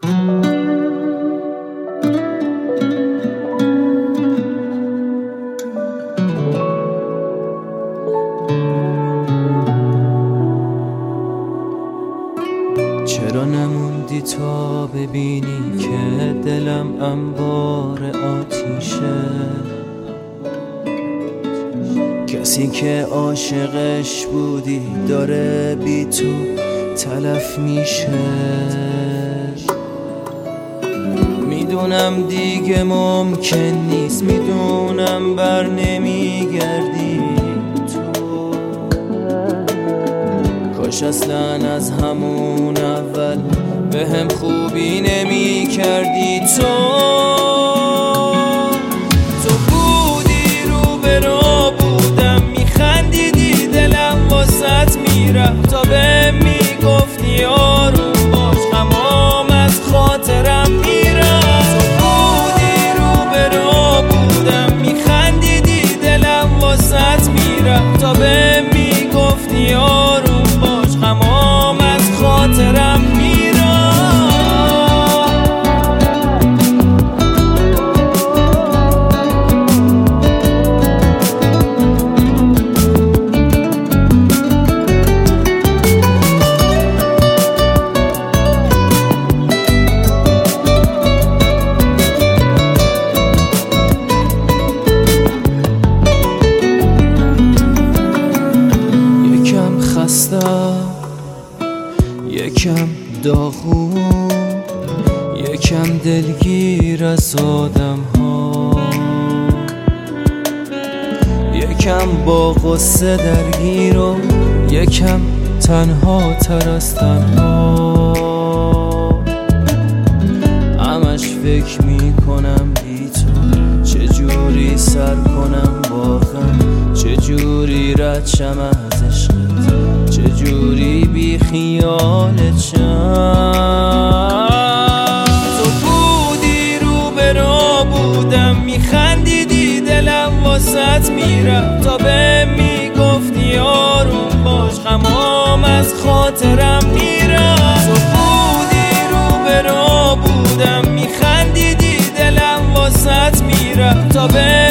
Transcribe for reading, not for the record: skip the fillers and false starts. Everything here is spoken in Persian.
چرا نموندی تا ببینی که دلم انبار آتیشه؟ کسی که عاشقش بودی داره بی تو تلف میشه. میدونم دیگه ممکن نیست، میدونم بر نمیگردی تو. کاش اصلا از همون اول به هم خوبی نمی کردی. تو بودی رو به رو بودم، میخندیدی دلم واسط میرفت تا به میگفتی آروم باش، غمام از خاطرم میرفت. تو بودی رو به رو بودم، میخندیدی دلم واسط میرفت تا به میگفتی آروم باش، غمام از خاطرم میرفت. یکم داغون، یکم دلگیر از آدم ها، یکم با غصه درگیر و یکم تنها تر از تنها. همش فکر میکنم بی تو چجوری سر کنم با غم، چجوری رد شم از عشقت، چجوری بی خیالت شم. تو بودی رو به رو بودم، میخندیدی دلم واسط میرفت تا به میگفتی آروم باش، غمام از خاطرم میرفت. تو بودی رو به رو بودم، میخندیدی دلم واسط میرفت تا به